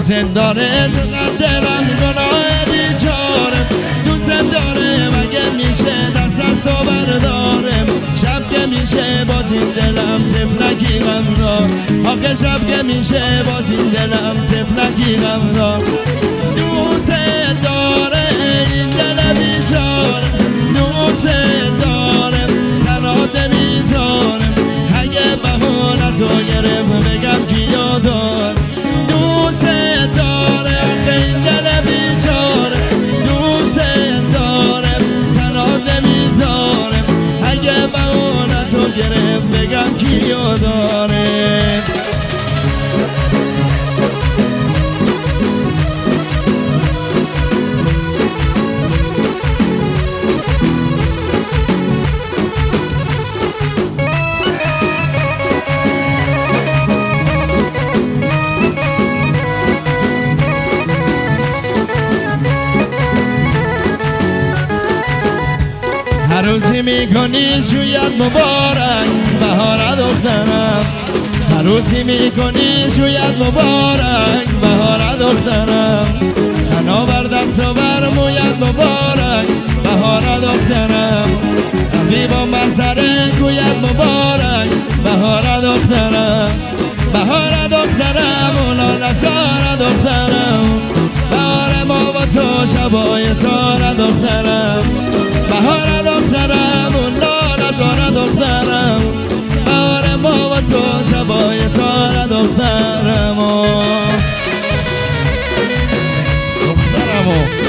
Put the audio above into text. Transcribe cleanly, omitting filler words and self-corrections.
دوست داره دلم گناه بیچاره دوست داره مگه میشه دست از تو بردارم شب که میشه باز این دلم تفلکی غم دار آخه شب که میشه باز این دلم تفلکی غم دار دوست داره این دل بیچاره دوست داره تنها نمیذارم اگه بهانه تو گرفت بگم کیو دار دوست داره این دل بیچاره دوست داره تنها نمیذارم اگه بهانه تو گرفت بگم کیو داره هر روزی میکنی شوید مبارک بهار دخترم هر روزی میکنی شوید مبارک بهار دخترم تنها بر دست و بر موید مبارک بهار دخترم حبیبم بر سر کوید مبارک بهار دخترم بهار دخترم اولا نزار دخترم بهار ما با تو شبای تار دخترم بهار دخترم اولا نزار دخترم بهار ما با تو شبای تار دخترم